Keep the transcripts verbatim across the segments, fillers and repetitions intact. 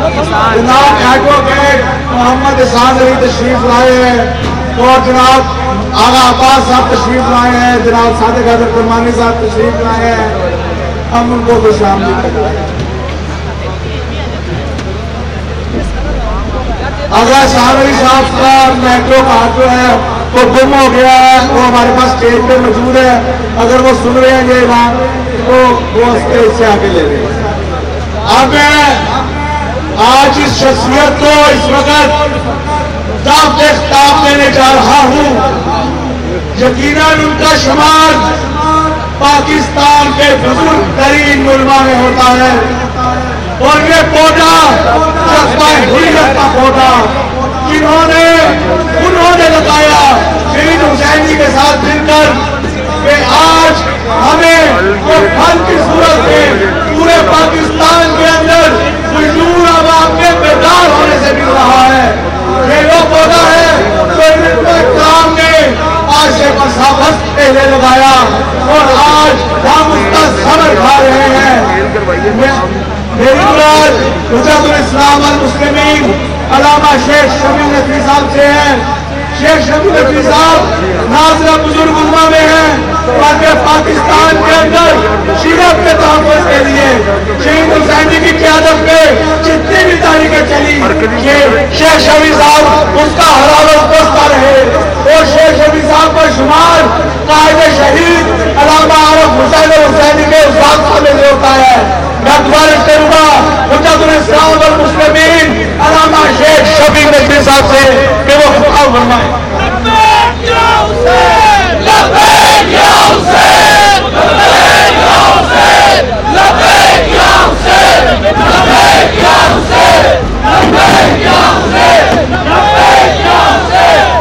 جناب ایڈوکیٹ محمد احسان علی تشریف لائے ہیں اور جناب آغا عباس صاحب تشریف لائے ہیں، جناب صادق حیدر کرمانی صاحب تشریف لائے ہیں، ہم ان کو خوش آمدید کرتے ہیں۔ آغا احسان علی صاحب کا میٹرو کارڈ جو ہے وہ گم ہو گیا ہے، وہ ہمارے پاس اسٹیج پہ موجود ہے، اگر وہ سن رہے ہیں یہ اعلان تو وہ اسٹیج سے آگے لے رہے ہیں۔ اب میں آج اس شخصیت کو اس وقت دعوت خطاب دینے جا رہا ہوں۔ یقیناً ان کا شمار پاکستان کے بزرگ ترین علماء میں ہوتا ہے، اور یہ پودا جذبہ حریت کا پودا جنہوں نے انہوں نے لگایا شہید حسینی کے ساتھ مل کر کہ آج ہمیں وہ پھل کی صورت میں پورے پاکستان کے اندر مجبور عوام کے بیدار ہونے سے مل رہا ہے۔ یہ وہ پودا ہے جو کام نے آج سے مسافت پہلے لگایا اور آج ہم اس کا ثمر کھا رہے ہیں۔ میری مراد حجت الاسلام والمسلمین علامہ شیخ شفیع ندوی صاحب سے ہے۔ شیخ شفیع ندوی صاحب ناظرہ بزرگ علماء میں ہیں تاکہ پاکستان کے اندر شیعت کے تحفظ کے لیے شہید حسینی کی قیادت میں جتنی بھی تاریخیں چلی شیخ شفیع صاحب اس کا حرارت بستا رہے، اور شیخ شفیع صاحب کا شمار قائد شہید علامہ عارف حسین حسینی کے استاد صاحب میں ہوتا ہے۔ میں گزارش کروں گا حجت الاسلام والمسلمین علامہ شیخ شفیع ندوی صاحب سے کہ وہ خطاب فرمائیں۔ لبیک یا حسین، لبیک یا حسین، لبیک یا حسین، لبیک یا حسین، لبیک یا حسین، لبیک یا حسین، لبیک یا حسین۔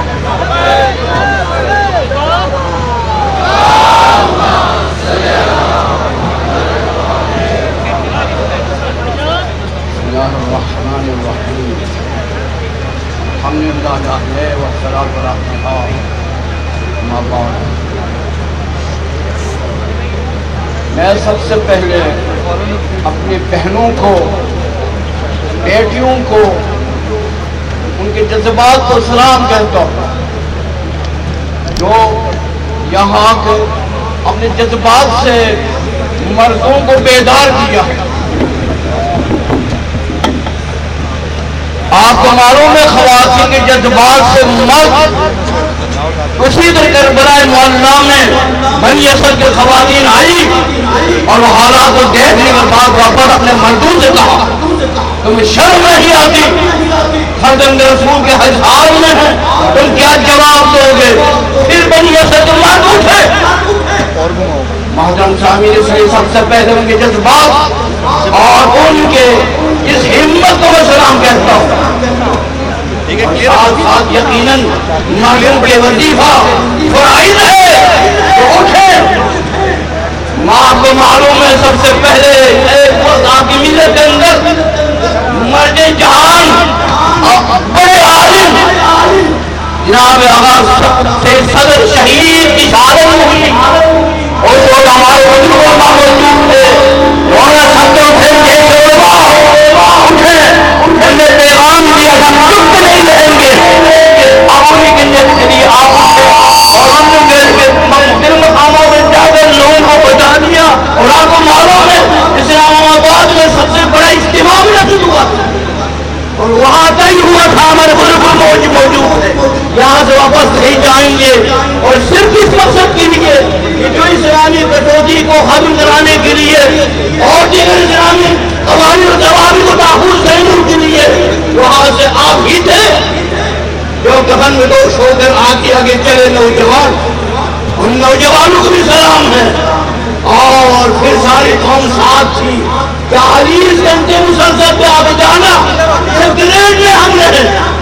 میں سب سے پہلے اپنی بہنوں کو، بیٹیوں کو، ان کے جذبات کو سلام کہتا ہوں جو یہاں کے اپنے جذبات سے مردوں کو بیدار کیا۔ آپ کو معلوم ہے خواتین کے جذبات سے مرد اسی طرح کربلا معلّہ میں بنی اسد کے خواتین آئی اور وہ حالات کو دیکھنے کے بعد واپس اپنے مردوں سے کہا تمہیں شرم نہیں آتی، خادم رسول کے حجاب میں ہے، تم کیا جواب دو گے؟ پھر بنی اسد کے مرد اٹھے۔ محترم سامعین، اس لیے سب سے پہلے ان کے جذبات اور ان کے اس ہمت کو میں سلام کہتا ہوں۔ ساتھ ساتھ یقیناً مریم کے وظیفہ فرائض ہے تو اٹھے۔ ماں کو معلوم ہے سب سے پہلے ایک وقت آپ کی ملت کے اندر مرد جہان بڑے عالم جناب آغا سے صدر شہید کی شہادت ہوئی، اور وہ ہمارے بزرگوں کا موجود تھے، انہوں نے سب کو پھر یہ اٹھے، انہوں نے پیغام دیا ہم چپ نہیں رہیں گے، اپنی کنجت کے لیے آپ اٹھے اور ہم نے مل کے دل مقاموں میں جا کر لوگوں کو بتا دیا۔ اور آپ کو معلوم ہے اسلام آباد میں سب سے بڑا اجتماع منعقد ہوا اور وہاں طے ہوا تھا ہمارے بزرگ موجود ہے، یہاں سے واپس نہیں جائیں گے، اور صرف اس مقصد کے لیے کہ جو اسلامی کٹوتی کو ختم کرانے کے لیے اور دیگر اسلامی قوانین و ضوابط کو تحفظ دینے کے لیے وہاں سے آپ ہی تھے جو کفن میں دوش ہو کر آگے آگے چلے نوجوان، ان نوجوانوں کو بھی سلام ہے۔ اور پھر ساری قوم ساتھ تھی، چالیس گھنٹے مسلسل پہ آپ جانا گریڈ میں ہم نے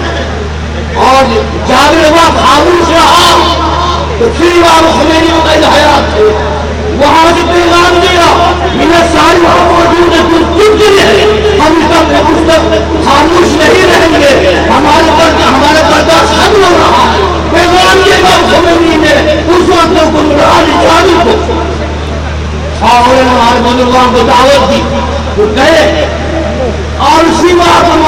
اور جاگر وقت خاموش رہا تو پھر امام خمینی کا حیات تھے، وہاں سے پیغام دیا میرا ساری وہاں موجود ہے، کچھ چپ رہے، ہم اس تک خاموش نہیں رہیں گے، ہمارے پر ہمارے برداشت ختم ہو رہا ہے۔ پیغام یہ امام خمینی نے اس وقت گمراہ جانی کو اور ہمارے بزرگوں کو دعوت دی، وہ گئے اور اسی بات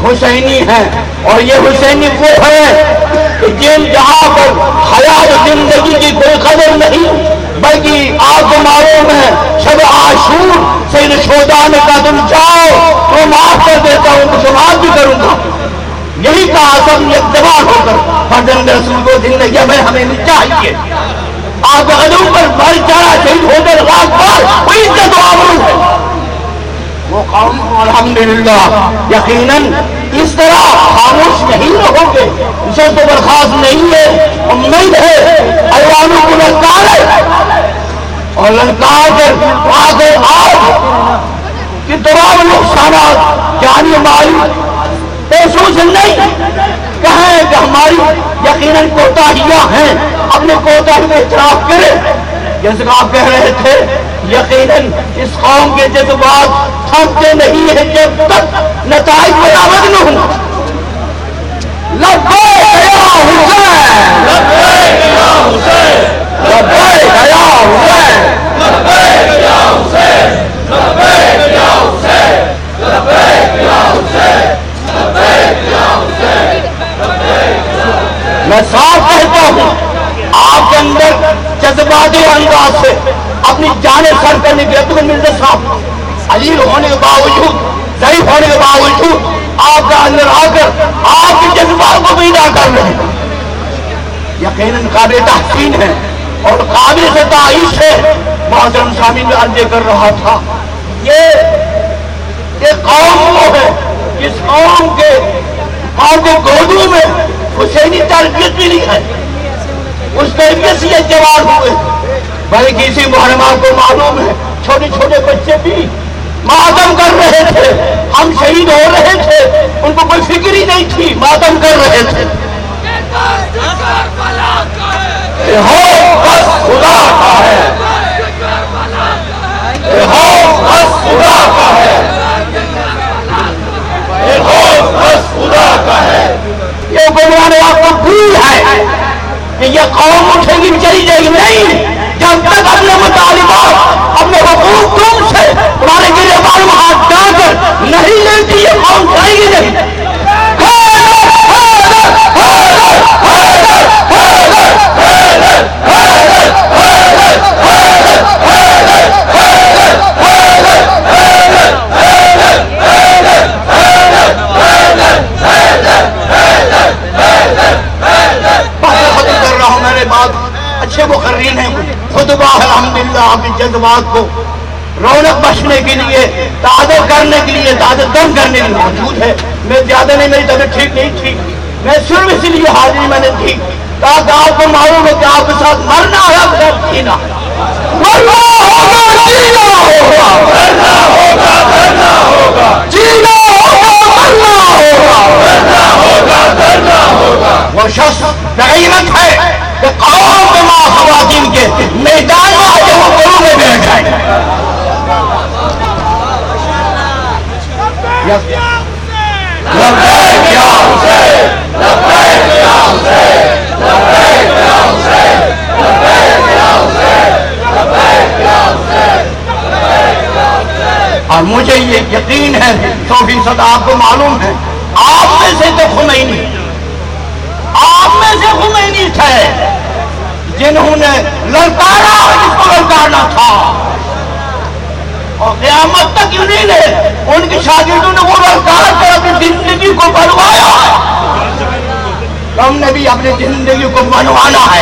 حسینی ہیں، اور یہ حسینی وہ ہے کہ جن جہاں پر حیات زندگی کی کوئی قدر نہیں، بلکہ آپ کو معلوم ہے شب عاشور سید شہداء نے کہا تم جاؤ تو معاف کر دیتا ہوں، مجھے معاف بھی کروں گا. یہی کہا سب ایک زبان ہو کر فرزند رسول کو زندگی میں ہمیں نہیں چاہیے. آپ قدم پر بھر چڑھا شہید ہو کر راگ پر کوئی عزت و آبرو ہے وہ قوم. الحمدللہ یقیناً اس طرح خاموش نہیں رہو گے، اسے تو برخاست نہیں ہے. امید ہے ایوانوں کو للکار ہے اور للکار کر آگے آؤ کہ تمام نقصانات جانی مالی پیسوں سے نہیں کہیں کہ ہماری یقیناً کوتاہیاں ہیں، اپنے کوتاہی میں اعتراف کریں. جیسے کہ آپ کہہ رہے تھے یقیناً اس قوم کے جذبات تھمتے نہیں ہیں جب تک نتائج برآمد نہ ہوں. لبیک یا حسین، لبیک یا حسین، لبیک یا حسین، لبیک یا حسین، لبیک یا حسین، لبیک یا حسین، لبیک یا حسین. میں صاف کہتا ہوں آپ کے اندر جذباتی انداز سے اپنی جانیں سر کرنے کے عبد المرزا صاحب علیل ہونے کے باوجود، ضعیف ہونے کے باوجود آپ کا اندر آ کر آپ کے جذبات کو پیدا کر رہے ہیں. یقیناً قابل تحسین ہے اور قابل سے تعریف ہے. محترم سامعین میں عرض کر رہا تھا یہ یہ قوم وہ ہے جس قوم کے قوم کے گودوں میں حسینی تربیت بھی نہیں ہے، اس تربیت سے یہ جوان ہوئے. بلکہ اسی محرمہ کو معلوم ہے چھوٹے چھوٹے بچے بھی ماتم کر رہے تھے، ہم شہید ہو رہے تھے، ان کو کوئی فکر ہی نہیں تھی، ماتم کر رہے تھے. یہ خوف بس خدا کا ہے، یہ خوف بس خدا کا ہے، یہ خوف بس خدا کا ہے. یہ گمراہ آپ کو بھول ہے کہ یہ قوم اٹھے گی چلی جائے گی نہیں جب تک اپنے مطالبات اپنے حقوق تم سے تمہارے گرے بال ہاتھ ڈال کر نہیں لیتی یہ قوم جائے گی نہیں. اچھے مقررین ہیں خطبہ الحمدللہ آپ کے جذبات کو رونق بخشنے کے لیے، تعادل کرنے کے لیے، تعادل دم کرنے کے لیے موجود ہے. میں زیادہ نہیں، میری طبیعت ٹھیک نہیں تھی، میں صرف اسی لیے حاضری میں نے تھی تاکہ آپ کو معلوم ہو کہ آپ کے ساتھ مرنا ہے پھر جینا مرنا ہوگا، جینا ہوگا، مرنا ہوگا، مرنا ہوگا، جینا ہوگا، مرنا ہوگا، مرنا ہوگا، مرنا ہوگا. وہ شخص غیرت ہے کہ قوم کے ماں خواتین کے میدان میں آگے وہ گرو میں بیٹھ جائیں. لبیک یا حسین، لبیک یا حسین، لبیک یا حسین، لبیک یا حسین، لبیک یا حسین، لبیک یا حسین. اور مجھے یہ یقین ہے سو فیصد آپ کو معلوم ہے آپ میں سے تو خمینی آپ میں سے خمینی تھے جنہوں نے للکارا جس کو للکارنا تھا اور قیامت تک انہیں نے ان کی شاگردوں نے وہ للکار کر اپنی زندگی کو بنوایا. ہم نے بھی اپنی زندگی کو بنوانا ہے.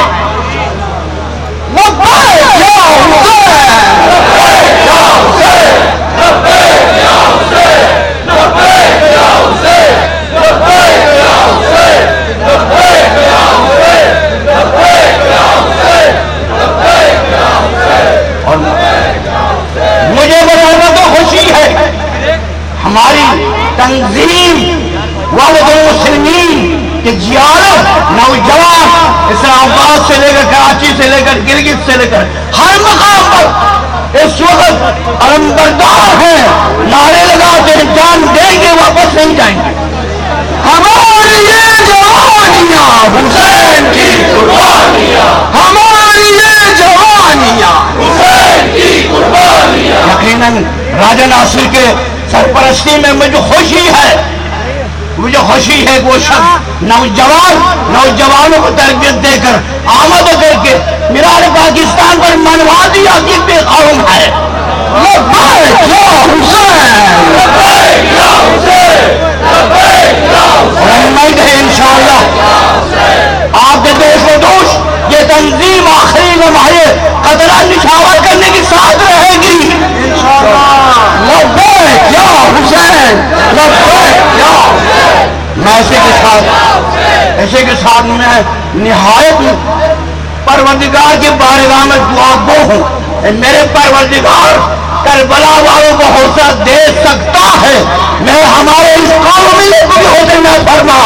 لبیک یا حسین، لبیک یا حسین، لبیک یا حسین، لبیک یا حسین، لبیک یا حسین، لبیک یا حسین، لبیک یا حسین، لبیک یا حسین. اور مجھے بتانا تو خوشی ہے ہماری تنظیم والد المسلمین کہ زیارت نوجوان اسلام آباد سے لے کر کراچی سے لے کر گلگت سے لے کر ہر مقام پر اس وقت علمبردار ہیں، نعرے لگاتے ہیں جان دیں گے واپس نہیں جائیں گے. ہماری یہ جوانیاں حسین کی قربانیاں، ہماری یہ جوانیاں حسین کی قربانیاں. یقیناً راجہ ناصر کے سرپرستی میں مجھے خوشی ہے مجھے خوشی ہے کہ وہ شخص نوجوان نوجوانوں کو تربیت دے کر آمد کر کے میرار پاکستان پر منوا دیا کہ بے قوم ہے. لبیک یا حسین، لبیک یا حسین، لبیک یا حسین. امید ہے انشاءاللہ آپ کے دوست و دوست یہ تنظیم آخری لمحے قطرہ نشاور کرنے کی ساتھ رہے گی انشاءاللہ. لبیک یا حسین، لبیک یا حسین. میں اسی کے ساتھ اسی کے ساتھ میں نہایت پروردگار کے بارگاہ میں دعا گو ہوں. میرے پروردگار کربلا والوں کو حوصلہ دے سکتا ہے، میں ہمارے اس قومی کو بھی حوصلہ نہ فرما.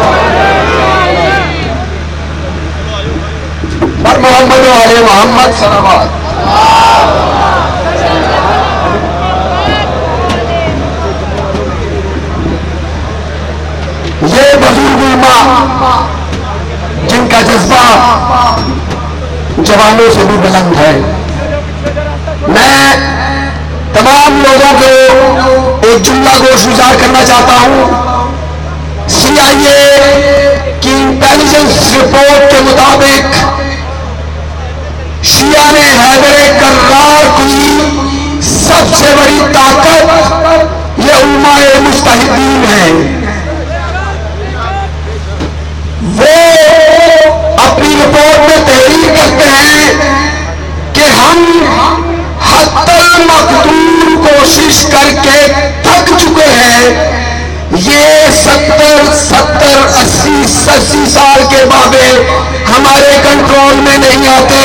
پر محمد و آل محمد صلوات. یہ بزرگ علماء جن کا جذبہ جوانوں سے بھی بلند ہے، میں تمام لوگوں کو ایک جملہ گوش گزار کرنا چاہتا ہوں. سی آئی اے کی انٹیلیجنس رپورٹ کے مطابق شیعہ نے حیدر کرار کی سب سے بڑی طاقت یہ علماء مجتہدین ہیں. وہ اپنی رپورٹ میں تحریر کرتے ہیں کہ ہم حتی المقدور کوشش کر کے تھک چکے ہیں. یہ ستر ستر اسی اسی سال کے بابے ہمارے کنٹرول میں نہیں آتے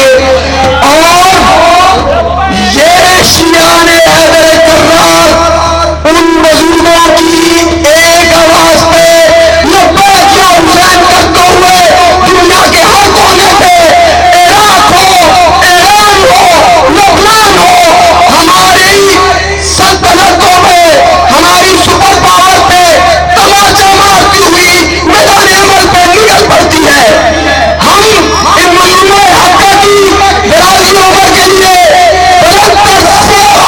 اور یہ شیعہ نے حیدر کرار ان بزرگوں کی ایک آواز پہ لبیک یا حسین کرتے ہوئے دنیا کے ہر کونے پہ عراق ہو، ایران ہو، لبنان ہو، ہماری سلطنتوں میں ہماری سپر پاور پہ تماچا مارتی ہوئی میدان عمل پہ نکل پڑتی ہے. ہم ان مجرموں حقہ کی برازیل عمر کے لیے بلند تر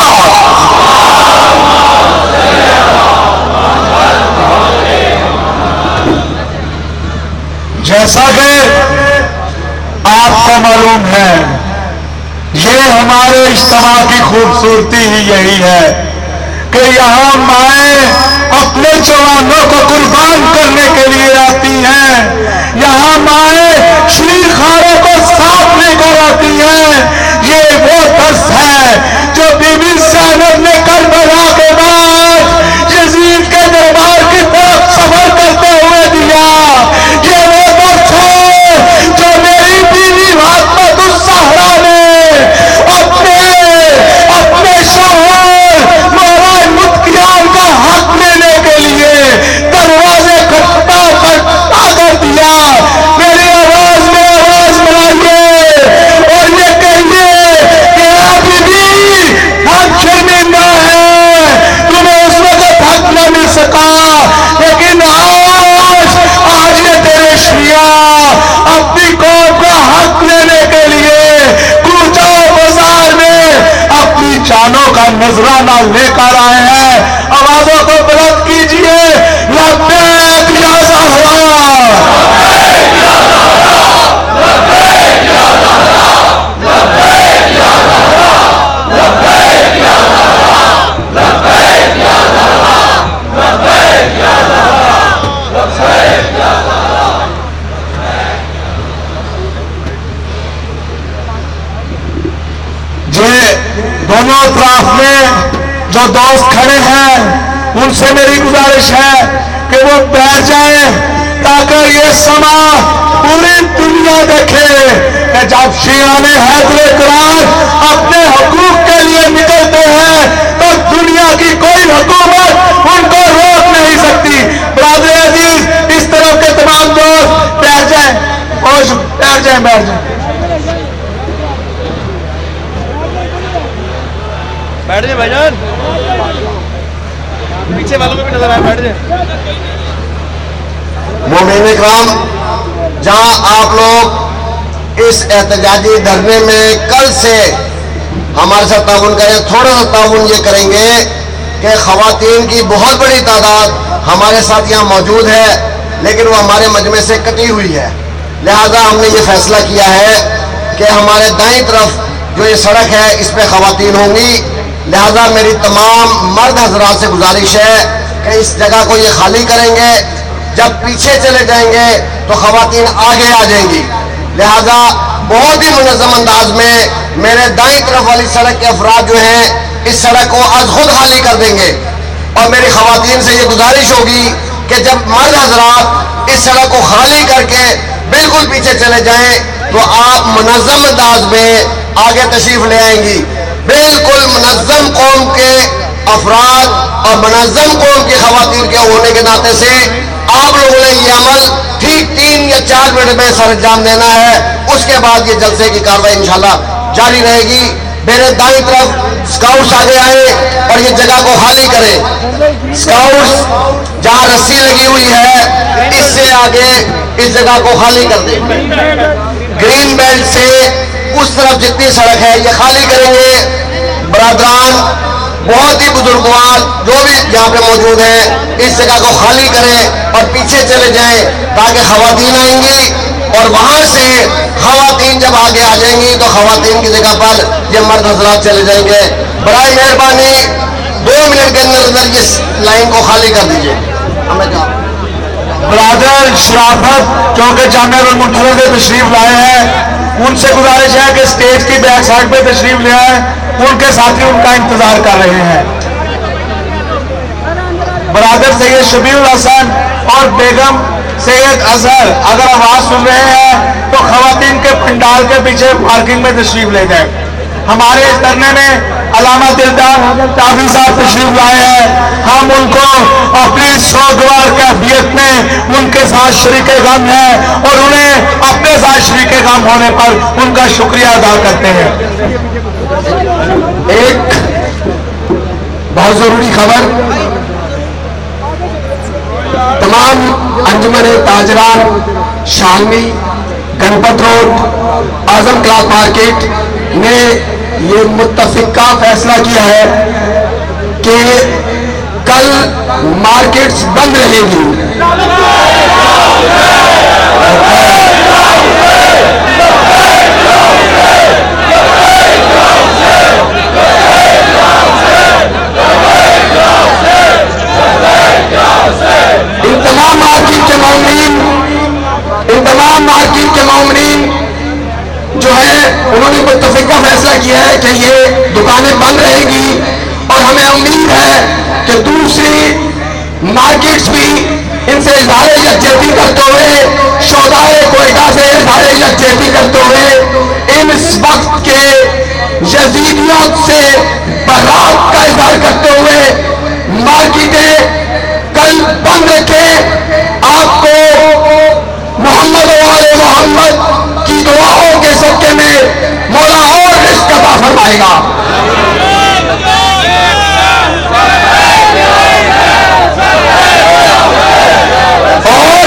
جیسا کہ آپ کو معلوم ہے یہ ہمارے اجتماع کی خوبصورتی ہی یہی ہے کہ یہاں مائیں اپنے جوانوں کو قربان کرنے کے لیے آتی ہیں، یہاں مائیں شیر خاروں کو ساتھ لے کر آتی ہیں. یہ وہ درس ہے جو بی بی زینب نے کربلا کے بعد یزید کے دربار کی طرف سفر کرتے ہوئے دیا. یہ وہ درس ہے جو میری بیوی فاطمہ الزہرا نے اپنے اپنے شوہر مولا متقیان کا حق لینے کے لیے دروازے کھٹا کھٹا کر دیا. میری آواز میں آواز بنائیے اور یہ کہیے کہ آپ بھی حق شرمندہ ہے، تمہیں اس وقت حق نہ مل سکا لیکن آج آج یہ تیرے شیعہ اپنی قوم کا حق لینے کے لیے کوچہ بازار میں اپنی جانوں کا نذرانہ لے کر آئے ہیں. آوازوں کو بلند کیجیے، لبیک یا زہرا. دونوں اطراف میں جو دوست کھڑے ہیں ان سے میری گزارش ہے کہ وہ بیٹھ جائیں تاکہ یہ سما پوری دنیا دیکھے کہ جب شیعہ نے حیدر کرار اپنے حقوق کے لیے نکلتے ہیں تو دنیا کی کوئی حکومت ان کو روک نہیں سکتی. برادر عزیز اس طرف کے تمام دوست بیٹھ جائیں اور بیٹھ جائیں بیٹھ جائیں بیٹھ جائیں بھائی جان، پیچھے والوں کو بھی نظر آئے، بیٹھ جائیں. مومنین اکرام، جہاں آپ لوگ اس احتجاجی دھرنے میں کل سے ہمارے ساتھ تعاون کریں، تھوڑا سا تعاون یہ کریں گے کہ خواتین کی بہت بڑی تعداد ہمارے ساتھ یہاں موجود ہے لیکن وہ ہمارے مجمع سے کٹی ہوئی ہے، لہذا ہم نے یہ فیصلہ کیا ہے کہ ہمارے دائیں طرف جو یہ سڑک ہے اس پہ خواتین ہوں گی، لہذا میری تمام مرد حضرات سے گزارش ہے کہ اس جگہ کو یہ خالی کریں گے، جب پیچھے چلے جائیں گے تو خواتین آگے آ جائیں گی، لہذا بہت ہی منظم انداز میں میرے دائیں طرف والی سڑک کے افراد جو ہیں اس سڑک کو از خود خالی کر دیں گے، اور میری خواتین سے یہ گزارش ہوگی کہ جب مرد حضرات اس سڑک کو خالی کر کے بالکل پیچھے چلے جائیں تو آپ منظم انداز میں آگے تشریف لے آئیں گی۔ بالکل منظم قوم کے افراد اور منظم قوم کی خواتین کے ہونے کے ناطے سے آپ لوگوں نے یہ عمل ٹھیک تین یا چار منٹ میں سر انجام دینا ہے، اس کے بعد یہ جلسے کی کارروائی انشاءاللہ جاری رہے گی۔ میرے دائیں طرف سکاؤٹس آگے آئے اور یہ جگہ کو خالی کریں، سکاؤٹس جہاں رسی لگی ہوئی ہے اس سے آگے اس جگہ کو خالی کر دیں، گرین بیلٹ سے اس طرف جتنی سڑک ہے یہ خالی کریں گے۔ برادران، بہت ہی بزرگوار جو بھی یہاں پہ موجود ہیں اس جگہ کو خالی کریں اور پیچھے چلے جائیں تاکہ خواتین آئیں گی، اور وہاں سے خواتین جب آگے آ جائیں گی تو خواتین کی جگہ پر یہ مرد حضرات چلے جائیں گے۔ برائے مہربانی دو منٹ کے اندر اندر اس لائن کو خالی کر دیجیے۔ برادر شرافت چونکہ جامعہ المنتظر سے تشریف لائے ہیں، ان سے گزارش ہے کہ اسٹیج کی بیک سائڈ پہ تشریف لے آئے، ان کے ساتھی ان کا انتظار کر رہے ہیں۔ برادر سید شبیع الحسن اور بیگم سید اظہر اگر آواز سن رہے ہیں تو خواتین کے پنڈال کے پیچھے پارکنگ میں تشریف لے جائیں۔ ہمارے اس دھرنے میں علامہ دلدار کافی صاحب تشریف لائے ہیں، ہم ان کو اپنی سوگوار کیفیت میں ان کے ساتھ شریک غم ہیں اور انہیں اپنے ساتھ شریک غم ہونے پر ان کا شکریہ ادا کرتے ہیں۔ ایک بہت ضروری خبر، تمام انجمن تاجران Shalini Ganpat road Azam cloth market نے یہ متفقہ فیصلہ کیا ہے کہ کل مارکیٹس بند رہے گی۔ ان تمام مارکیٹ کے مومنین ان تمام مارکیٹ کے مومنین جو ہے انہوں نے متفقہ فیصلہ کیا ہے کہ یہ دکانیں بند رہیں گی، اور ہمیں امید ہے کہ دوسری مارکیٹس بھی ان سے اظہار یکجہتی کرتے ہوئے، شہدائے کوئٹہ سے اظہار یکجہتی کرتے ہوئے، ان اس وقت کے یزیدیوں سے برات کا اظہار کرتے ہوئے مارکیٹیں کل بند رکھیں۔ آپ کو محمد و آل محمد کی دعاؤں کے صدقے میں مولا اور رزق عطا فرمائے گا۔ اور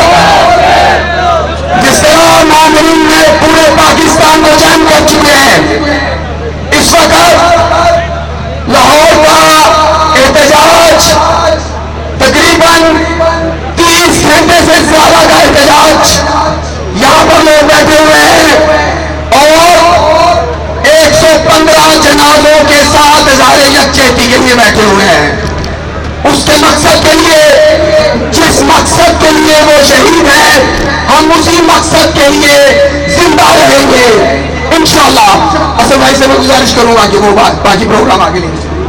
جس طرح مامرین نے پورے پاکستان کو جان کر چکے ہیں، اس وقت لاہور کا احتجاج تقریباً تیس گھنٹے سے زیادہ کا احتجاج یہاں پر لوگ بیٹھے ہوئے ہیں اور ایک سو پندرہ جنازوں کے ساتھ اظہار یکجہتی کے لیے بیٹھے ہوئے ہیں، اس کے مقصد کے لیے جس مقصد کے لیے وہ شہید ہیں، ہم اسی مقصد کے لیے زندہ رہیں گے انشاءاللہ۔ حسن بھائی سے میں گزارش کروں گا کہ وہ باقی پروگرام آگے لیں گے۔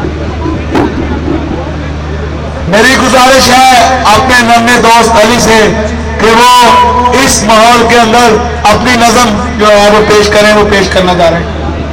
میری گزارش ہے اپنے ننھے دوست علی سے کہ وہ اس ماحول کے اندر اپنی نظم جو ہے وہ پیش کریں، وہ پیش کرنا چاہ رہے ہیں۔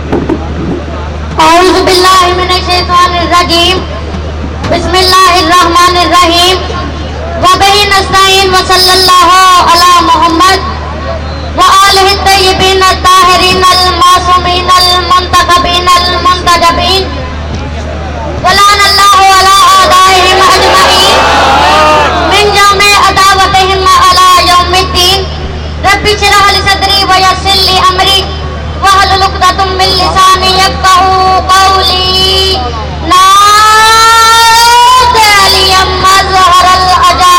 اعوذ باللہ من الشیطان الرجیم، بسم اللہ الرحمن الرحیم، وبہ نستعین وصلی اللہ علی محمد وآلہ الطیبین الطاہرین المعصومین المنتخبین المنتجبین، ولعن اللہ علی اعدائہم اجمعین من جمع عداوتہم علی یوم الدین۔ رب اشرح لی صدری ویسر لی امری واحلل عقدۃ من لسانی یفقہوا قولی۔ نعوذ علی مظہر العجائب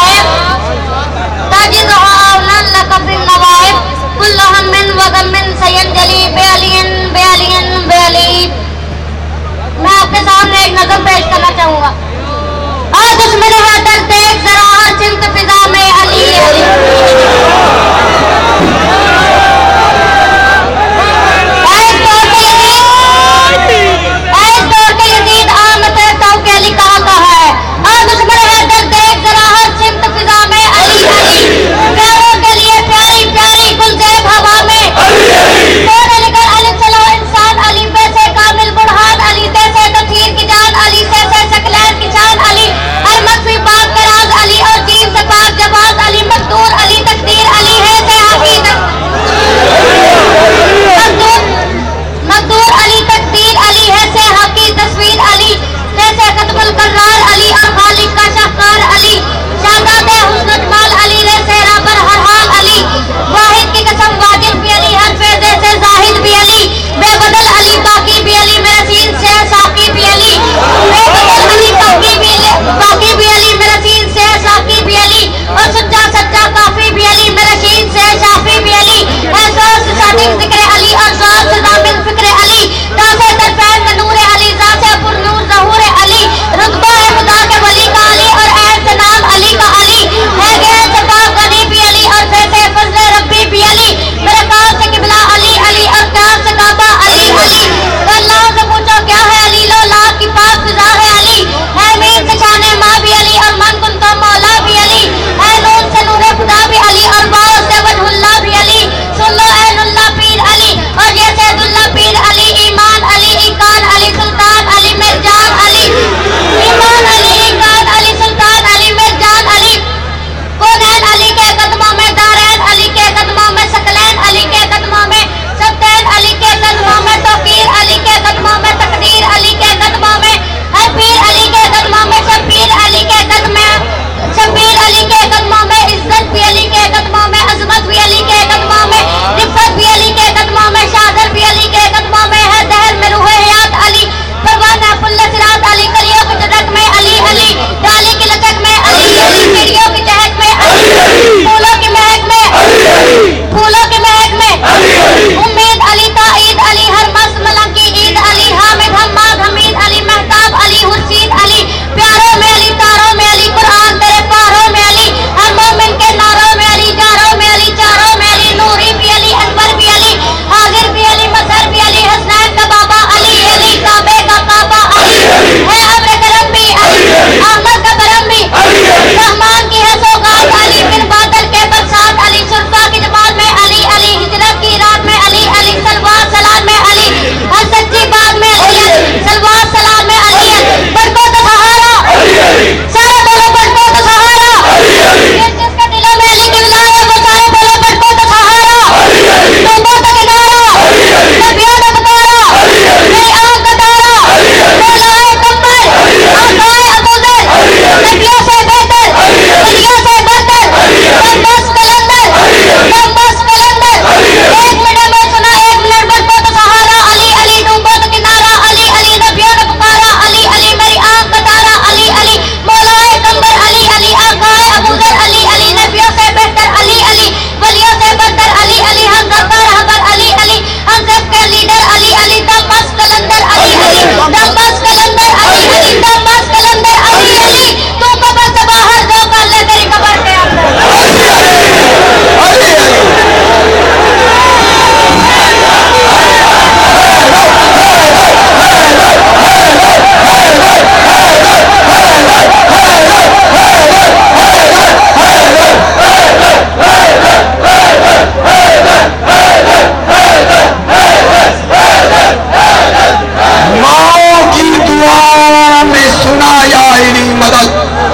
مدد،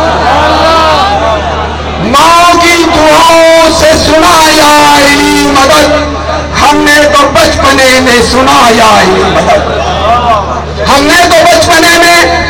ماں کی دعاؤں سے سنا یا علی مدد، ہم نے تو بچپنے میں سنا یا علی مدد، ہم نے تو بچپنے میں